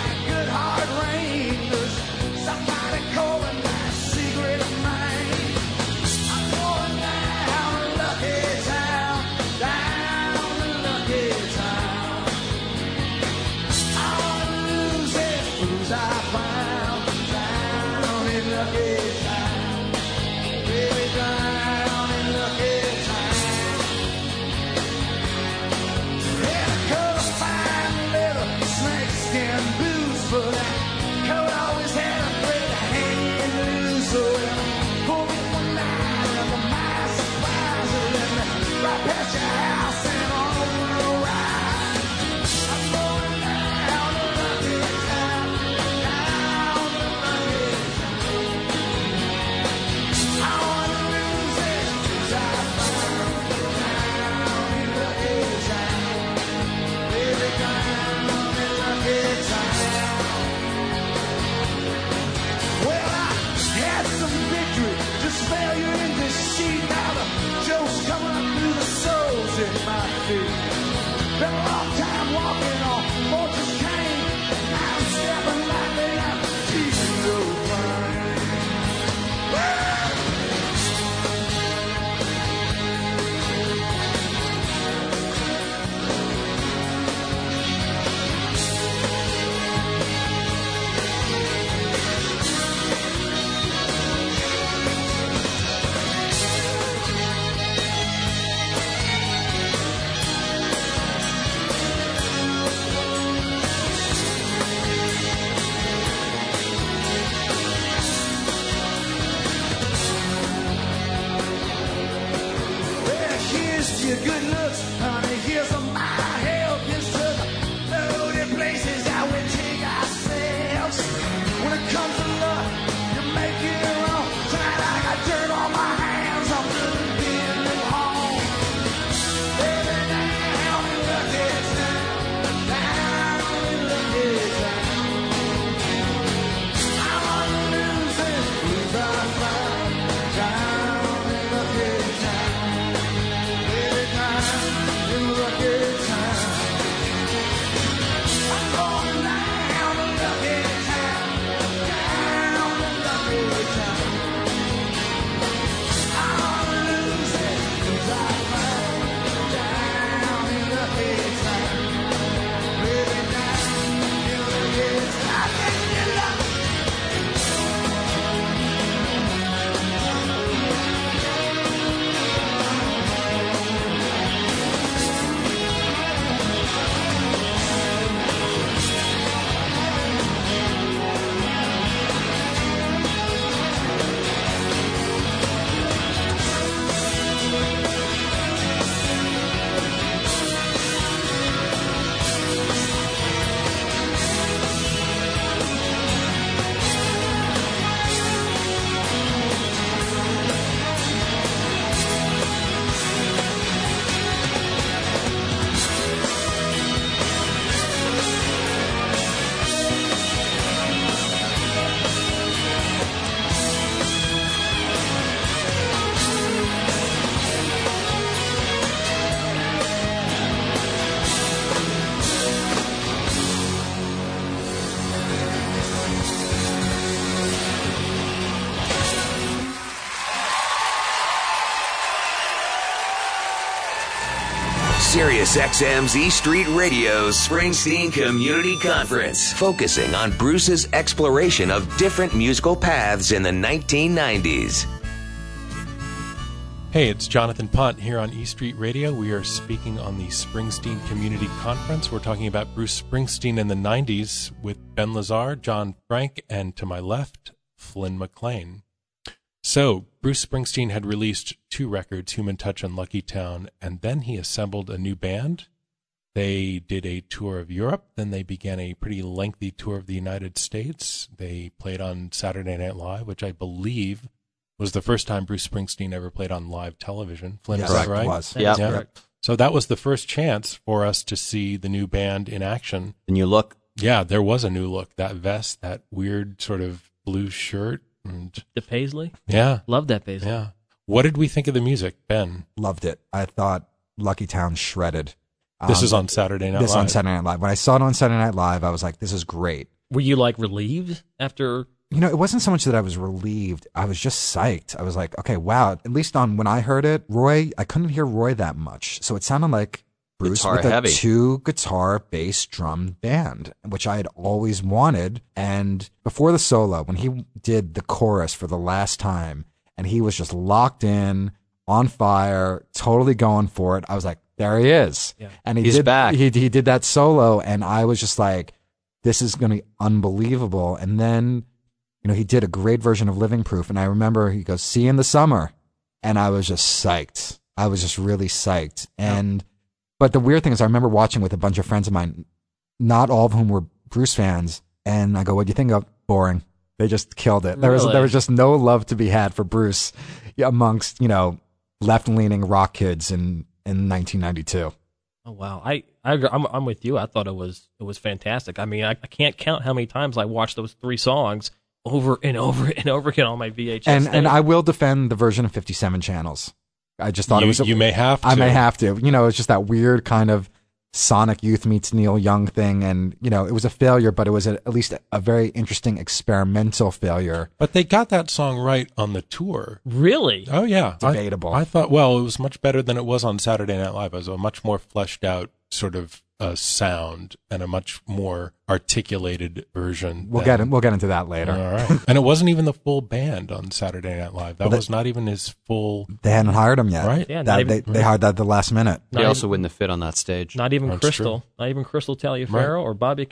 looks, honey, here's my help. Is to the loaded places that we take ourselves. When it comes to love, you make it wrong. Tonight I got dirt on my hands. I'm really being at home. Baby, down in Lucky Town, down in Lucky Town. I'm on the losing, blues are fine. Down in Lucky Town, baby, down in Lucky Town. I'm going down in Lucky Town, down in Lucky Town. I'm on the losing, blues are fine. Down in Lucky Town, baby, down in Lucky Town. Can you love me? Sirius X M's E Street Radio's Springsteen Community Conference, focusing on Bruce's exploration of different musical paths in the nineteen nineties. Hey, it's Jonathan Pont here on E Street Radio. We are speaking on the Springsteen Community Conference. We're talking about Bruce Springsteen in the nineties with Ben Lazar, John Frank, and to my left, Flynn McLean. So, Bruce Springsteen had released two records, Human Touch and Lucky Town, and then he assembled a new band. They did a tour of Europe, then they began a pretty lengthy tour of the United States. They played on Saturday Night Live, which I believe was the first time Bruce Springsteen ever played on live television. Flynn, Yes, is that it right? was. Yeah. Yeah. Correct. So that was the first chance for us to see the new band in action. And you look, Yeah, there was a new look. That vest, that weird sort of blue shirt. And The Paisley. yeah, Love that Paisley. yeah. What did we think of the music, Ben? Loved it. I thought Lucky Town shredded. This Um, is on Saturday Night this Live. on Saturday Night Live. When I saw it on Saturday Night Live, I was like, "This is great." Were you like relieved after? You know, it wasn't so much that I was relieved. I was just psyched. I was like, "Okay, wow." At least on when I heard it, Roy, I couldn't hear Roy that much, so it sounded like Bruce Guitar with a heavy. two guitar, bass, drum band, which I had always wanted. And before the solo, when he did the chorus for the last time, and he was just locked in, on fire, totally going for it, I was like, "There he is." Yeah. And he He's did back. He he did that solo, and I was just like, "This is going to be unbelievable." And then, you know, he did a great version of Living Proof, and I remember he goes, "See you in the summer," and I was just psyched. I was just really psyched. And but the weird thing is, I remember watching with a bunch of friends of mine, not all of whom were Bruce fans, and I go, "What do you think of?" Boring. They just killed it. There was Really? there was just no love to be had for Bruce amongst, you know, left-leaning rock kids in in nineteen ninety-two. Oh wow, I I agree. I'm I'm with you. I thought it was it was fantastic. I mean, I, I can't count how many times I watched those three songs over and over and over again on my V H S. And and I will defend the version of fifty-seven channels. I just thought You, it was. A, you may have to. I may have to. You know, it's just that weird kind of Sonic Youth meets Neil Young thing, and you know, it was a failure, but it was a, at least a, a very interesting experimental failure. But they got that song right on the tour. really, Oh, yeah. I- Debatable. I, thought, well, it was much better than it was on Saturday Night Live. It was a much more fleshed out sort of uh, sound and a much more articulated version. We'll than- get in, we'll get into that later. All right. And it wasn't even the full band on Saturday Night Live. That Well, that- was not even his full. They hadn't hired him yet. Right. Yeah, not That, even- they, they hired that at the last minute. they Not also even- wouldn't have fit on that stage. not even That's Crystal, not even Crystal Taliaferro or Bobby King.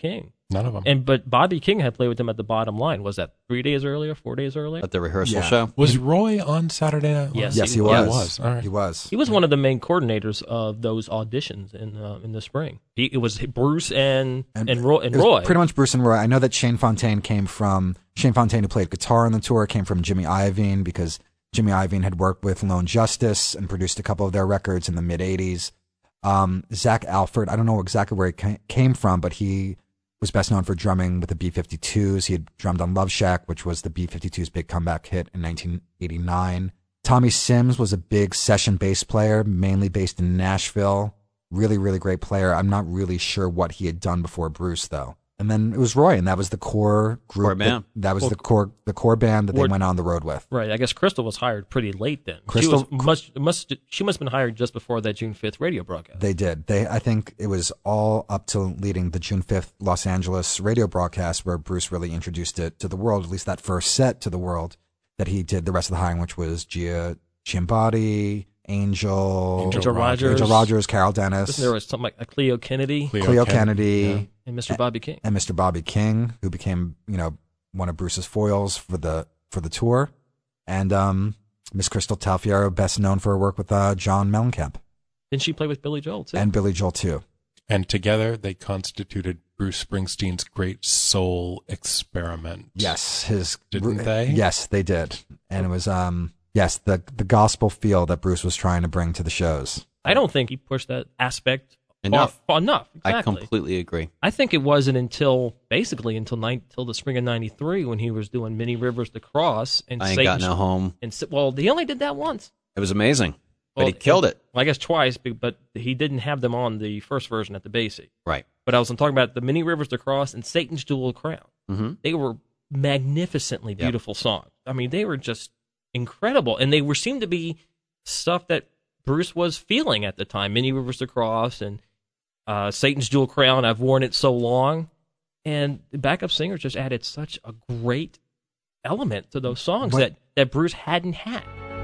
None of them. And but Bobby King had played with him at the Bottom Line. Was that three days earlier, four days earlier? At the rehearsal Yeah. show. Was Roy on Saturday Night Live? Yes, Yes, he he was. Yeah, he was. All right. He was. He was one of the main coordinators of those auditions in uh, in the spring. He, it was Bruce and and, Roy. And It was Roy. pretty much Bruce and Roy. I know that Shane Fontaine came from Shane Fontaine, who played guitar on the tour, came from Jimmy Iovine because Jimmy Iovine had worked with Lone Justice and produced a couple of their records in the mid eighties. Um, Zach Alford, I don't know exactly where he ca- came from, but he was best known for drumming with the B fifty-twos. He had drummed on Love Shack, which was the B fifty-twos' big comeback hit in nineteen eighty-nine. Tommy Sims was a big session bass player, mainly based in Nashville. Really, really great player. I'm not really sure what he had done before Bruce, though. And then it was Roy, and that was the core group. Core band. That, that was Well, the core the core band that they Ward- went on the road with. Right. I guess Crystal was hired pretty late then. Crystal- she was must, must she must have been hired just before that June fifth radio broadcast. They did. They, I think it was all up to leading the June fifth Los Angeles radio broadcast where Bruce really introduced it to the world, at least that first set to the world, that he did the rest of the hiring, which was Gia Ciambatti, Angel, Angel Angel Rogers. Angel Rogers, Carol Dennis, There was something like a Cleo Kennedy Cleo, Cleo Kennedy. Kennedy, and Mister Bobby King. and Mister Bobby King, who became, you know, one of Bruce's foils for the for the tour, and um, Miss Crystal Talfiero, best known for her work with uh, John Mellencamp Didn't she play with Billy Joel too? and Billy Joel too. And together they constituted Bruce Springsteen's great soul experiment. Yes, his Didn't they? Yes, they did, and it was um yes the the gospel feel that Bruce was trying to bring to the shows. I don't think he pushed that aspect Enough. far- enough. Exactly. I completely agree. I think it wasn't until basically until nine, until the spring of ninety-three when he was doing Many Rivers to Cross and I ain't Satan's- got no home. And Sa- well, he only did that once. It was amazing. But Well, he killed it. Well, I guess twice, but- but he didn't have them on the first version at the Basie. Right. But I was talking about the Many Rivers to Cross and Satan's Jewel Crown. Mm-hmm. They were magnificently Yep. beautiful songs. I mean, they were just incredible, and they were seemed to be stuff that Bruce was feeling at the time. Many Rivers to Cross and uh, Satan's Jewel Crown. I've worn it so long, and the backup singers just added such a great element to those songs What- that that Bruce hadn't had.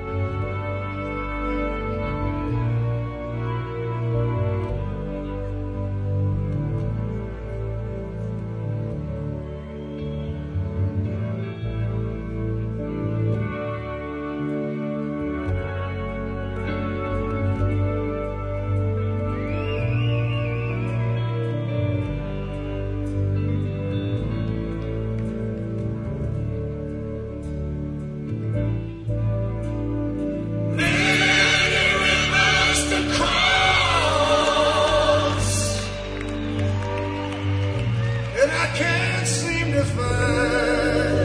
And I can't seem to find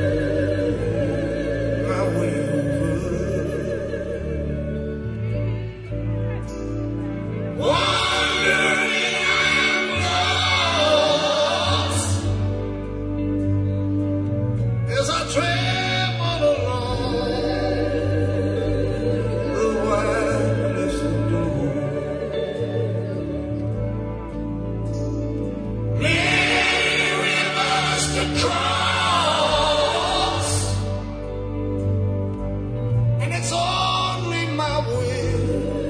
my way over. Wondering I'm lost as I travel along the wilderness of dawn. Many rivers to cross, and it's only my will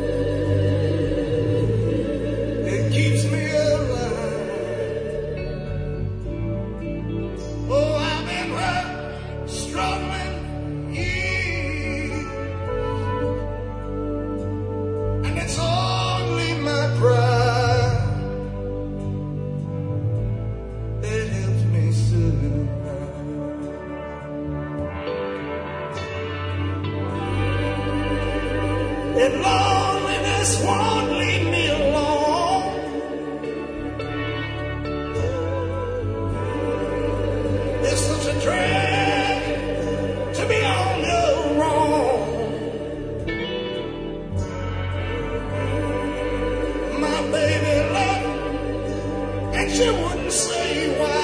that keeps me alive. Oh, I've been hurt, struggling years, and it's only my pride that helps me survive. And loneliness won't leave me alone. It's such a drag to be on your own. My baby left, and she wouldn't say why.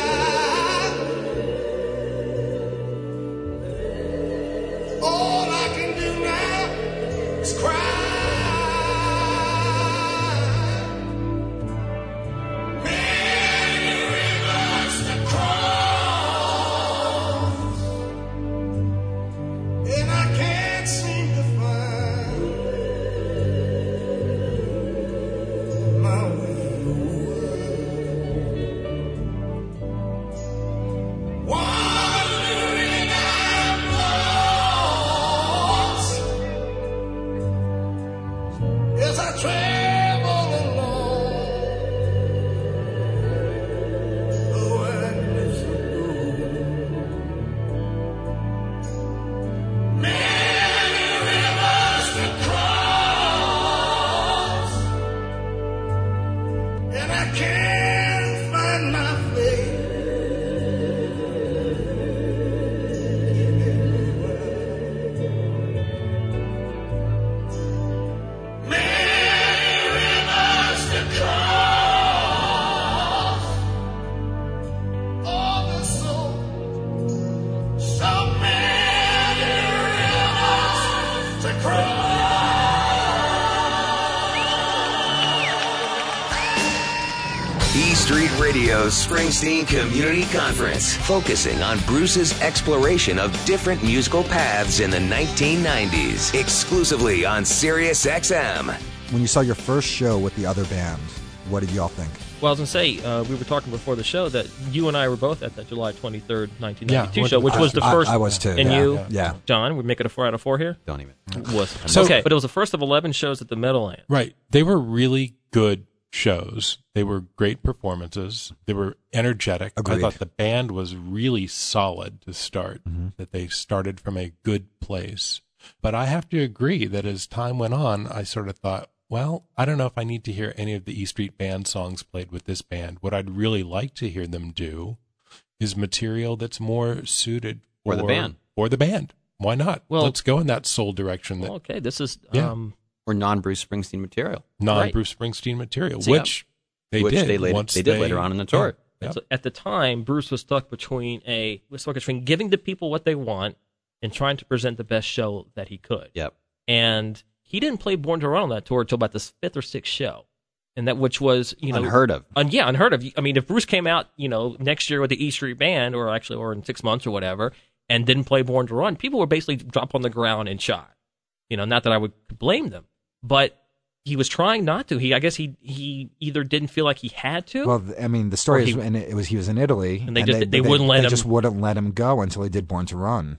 All I can do now is cry. Many rivers to cross, Radio's Springsteen Community Conference, focusing on Bruce's exploration of different musical paths in the nineteen nineties, exclusively on Sirius X M. When you saw your first show with the other band, what did you all think? Well, I was going to say, uh, we were talking before the show that you and I were both at that July twenty-third, nineteen ninety-two Yeah, show, which was the I- first. I was too, And yeah, you, yeah. Yeah. John, we make it a four out of four here? Don't even. Was. So- okay, but it was the first of eleven shows at the Meadowlands. Right. They were really good shows. They were great performances. They were energetic. Agreed. I thought the band was really solid to start, Mm-hmm. that they started from a good place. But I have to agree that as time went on, I sort of thought, well, I don't know if I need to hear any of the E Street Band songs played with this band. What I'd really like to hear them do is material that's more suited For the band. For the band. Why not? Well- Let's go in that soul direction, that Well, okay, this is. Yeah. Um, Or non-Bruce Springsteen material. non-Bruce Springsteen material, So, yeah. which they Which did. they later- once they did later on in the tour. Yeah, yeah. So at the time, Bruce was stuck between a was stuck between giving the people what they want and trying to present the best show that he could. Yep. And he didn't play Born to Run on that tour until about the fifth or sixth show, and that which was you know Unheard of. Un, yeah, unheard of. I mean, if Bruce came out you know next year with the E Street Band, or actually or in six months or whatever, and didn't play Born to Run, people would basically drop on the ground and shot. You know, not that I would blame them, but he was trying not to. He, I guess he he either didn't feel like he had to. Well, th- I mean, the story Or he- is, and it was he was in Italy, And they just- they wouldn't let they him- just wouldn't let him go until he did Born to Run,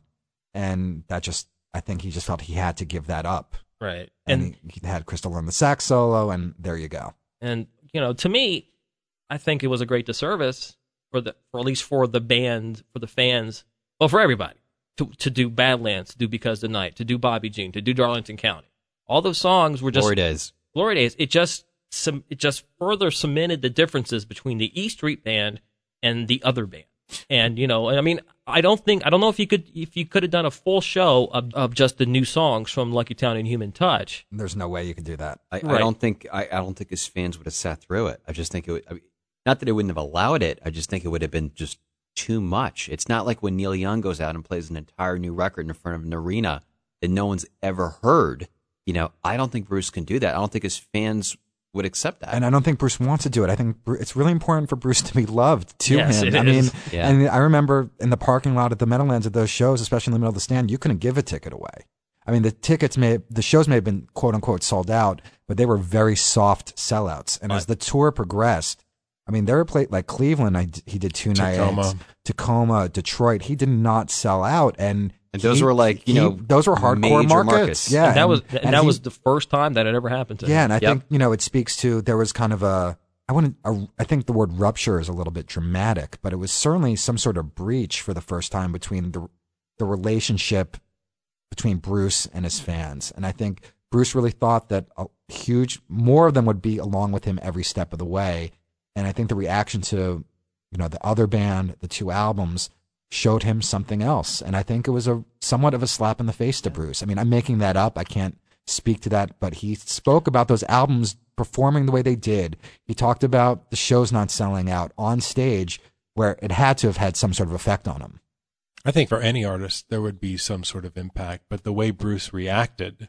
and that just, I think he just felt he had to give that up, right. and, And he, he had Crystal on the sax solo, and there you go. And you know, to me, I think it was a great disservice for the, for at least for the band, for the fans, well, for everybody, to to do Badlands, to do Because the Night, to do Bobby Jean, to do Darlington County. All those songs were just Glory days. Glory Days. It just some it just further cemented the differences between the E Street Band and the other band. And you know, and I mean, I don't think I don't know if you could if you could have done a full show of, of just the new songs from Lucky Town and Human Touch. There's no way you could do that. I, I Right. don't think I, I don't think his fans would have sat through it. I just think it would. I mean, not that it wouldn't have allowed it. I just think it would have been just too much. It's not like when Neil Young goes out and plays an entire new record in front of an arena that no one's ever heard. You know, I don't think Bruce can do that. I don't think his fans would accept that. And I don't think Bruce wants to do it. I think Bru- it's really important for Bruce to be loved to Yes, him. it I is. mean, Yeah. and I remember in the parking lot at the Meadowlands at those shows, especially in the middle of the stand, you couldn't give a ticket away. I mean, the tickets may, the shows may have been quote unquote sold out, but they were very soft sellouts. And as the tour progressed, I mean, there were play like Cleveland. I d he did two Tacoma. nights, Tacoma, Detroit. He did not sell out, and And those he- were like, you he- know, those were hardcore major markets. markets. Yeah, and that was and, and that he- was the first time that had ever happened to yeah, him. and I Yep. think you know it speaks to there was kind of a I wouldn't a, I think the word rupture is a little bit dramatic, but it was certainly some sort of breach for the first time between the the relationship between Bruce and his fans, and I think Bruce really thought that a huge more of them would be along with him every step of the way, and I think the reaction to you know the other band, the two albums, showed him something else, and I think it was a somewhat of a slap in the face to Bruce. I mean, I'm making that up. I can't speak to that, but he spoke about those albums performing the way they did. He talked about the shows not selling out on stage, where it had to have had some sort of effect on him. I think for any artist, there would be some sort of impact, but the way Bruce reacted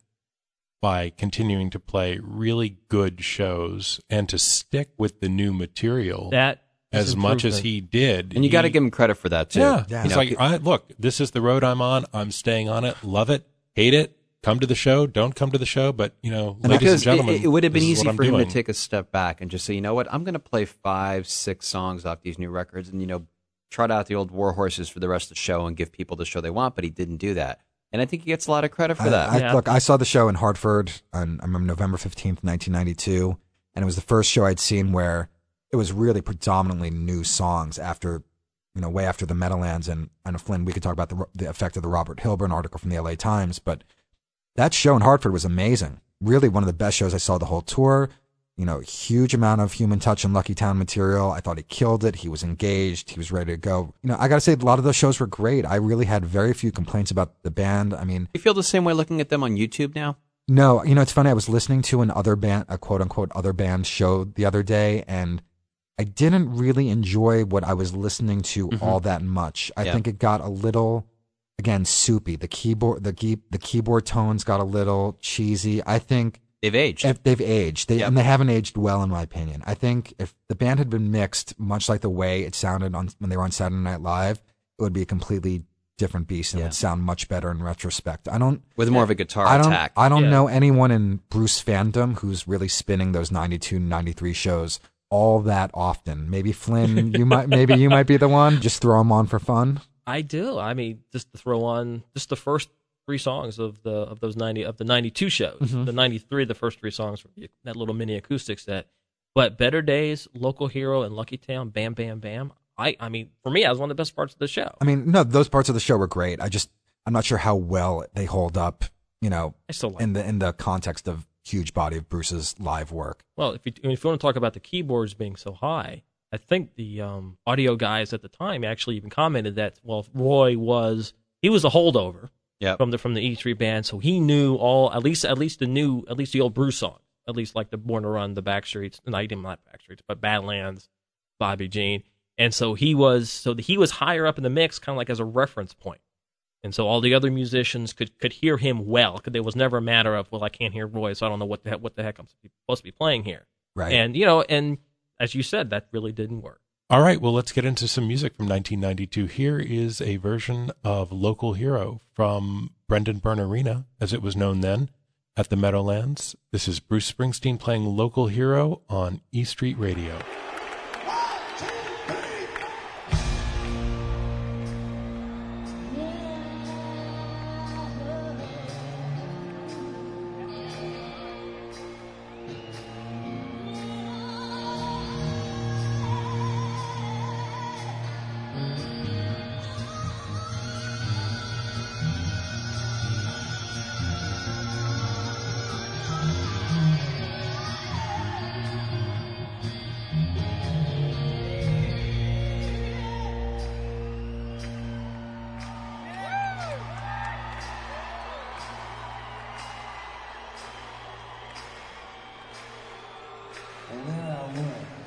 by continuing to play really good shows and to stick with the new material That is as much as improvement. he did. and you he- got to give him credit for that too. Yeah, Yeah. it's You know, like, I, look, this is the road I'm on. I'm staying on it. Love it, hate it. Come to the show. Don't come to the show. But you know, ladies and because gentlemen, it, it would have been this is easy what I'm for him doing. to take a step back and just say, you know what, I'm going to play five, six songs off these new records, and you know, trot out the old war horses for the rest of the show and give people the show they want. But he didn't do that, and I think he gets a lot of credit for I, that. I, Yeah. Look, I saw the show in Hartford on I remember November fifteenth, nineteen ninety-two, and it was the first show I'd seen where it was really predominantly new songs after, you know, way after the Meadowlands. And I know, Flynn, we could talk about the, the effect of the Robert Hilburn article from the L A Times, but that show in Hartford was amazing. Really one of the best shows I saw the whole tour. You know, huge amount of Human Touch and Lucky Town material. I thought he killed it. He was engaged. He was ready to go. You know, I got to say, a lot of those shows were great. I really had very few complaints about the band. I mean, You feel the same way looking at them on YouTube now? no, you know, it's funny. I was listening to an other band, a quote unquote other band show the other day, and I didn't really enjoy what I was listening to all that much. I Yeah. think it got a little, again, soupy. The keyboard, the key, the keyboard tones got a little cheesy. I think They've aged. If they've aged, they, Yep. and they haven't aged well, in my opinion. I think if the band had been mixed, much like the way it sounded on when they were on Saturday Night Live, it would be a completely different beast and Yeah. it would sound much better in retrospect. I don't. With more of a guitar I don't. attack. I don't Yeah. know anyone in Bruce fandom who's really spinning those ninety-two, ninety-three shows all that often. Maybe Flynn, you might. Maybe you might be the one. Just throw them on for fun. I do. I mean, just to throw on just the first three songs of the of those ninety of the ninety-two shows. Mhm. The ninety-three, the first three songs were that little mini acoustic set. But Better Days, Local Hero, and Lucky Town, Bam Bam Bam. I I mean, for me, that was one of the best parts of the show. I mean, no, those parts of the show were great. I just, I'm not sure how well they hold up. You know, I still like. in the in the context of huge body of Bruce's live work. Well, if you if you want to talk about the keyboards being so high, I think the um, audio guys at the time actually even commented that well, Roy was he was a holdover Yep. from the from the E Street Band, so he knew all at least at least the new at least the old Bruce songs, at least like the Born to Run, the Backstreets, no, he didn't like Backstreets, but Badlands, Bobby Jean, and so he was so he was higher up in the mix, kind of like as a reference point. And so all the other musicians could, could hear him well, because there was never a matter of, well, I can't hear Roy, so I don't know what the heck, what the heck I'm supposed to be playing here. Right. And, you know, and as you said, that really didn't work. All right, well, let's get into some music from nineteen ninety-two. Here is a version of Local Hero from Brendan Byrne Arena, as it was known then, at the Meadowlands. This is Bruce Springsteen playing Local Hero on E Street Radio. And there I was.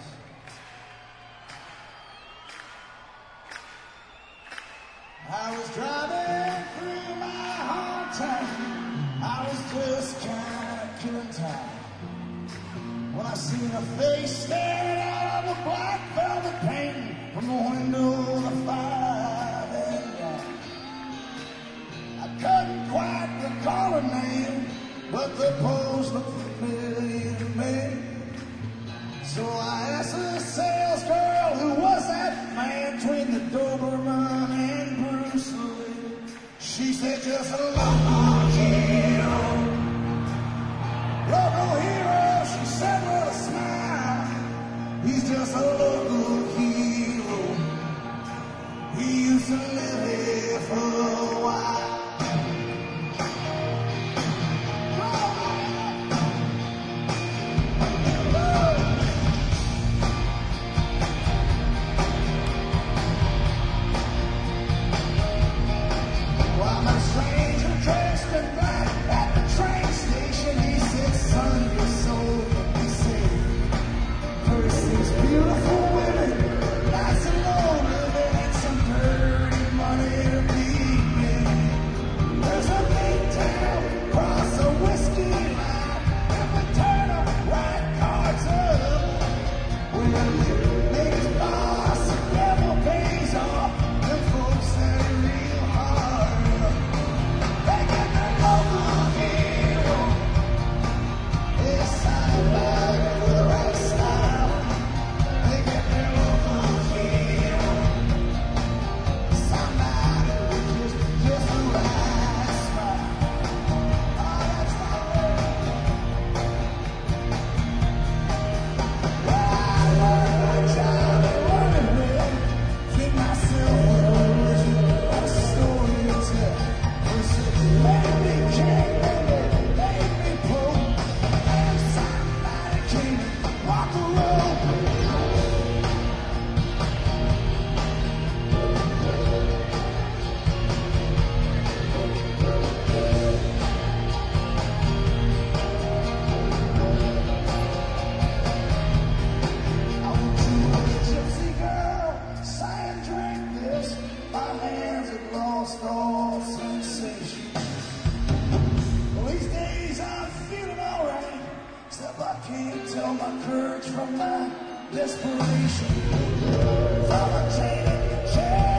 I was driving through my hometown. I was just kind of killing time. When I seen a face staring out of the black velvet paint from the window of the five and nine. I couldn't quite recall her name, but the pose looked familiar to me. So I asked the sales girl who was that man between the Doberman and Bruce Lee. She said just a local hero. Local hero, she said with a smile. He's just a local hero. He used to live here for a while. While my stranger dressed in black at the train station, he said, son, your soul can be saved. First these beautiful women, nice and low living, and some dirty money to be made. There's a big town across a whiskey line, and we turn our right cards up. Well, the biggest boss, the devil pays off, them folks that are real hard. They get their local hero. They sign back with the right style. They get their local hero. Somebody with just, just the right smile. Oh, that's my well, I learned my job at running with. Think myself a religion, a story to tell. Made me king, made me pope, and somebody came and walked the road. I went to a gypsy girl, sang, drank this. My hands had lost all sensation. Well, these days I'm feeling alright. myself, I can't tell my courage from my desperation. Volatility, change.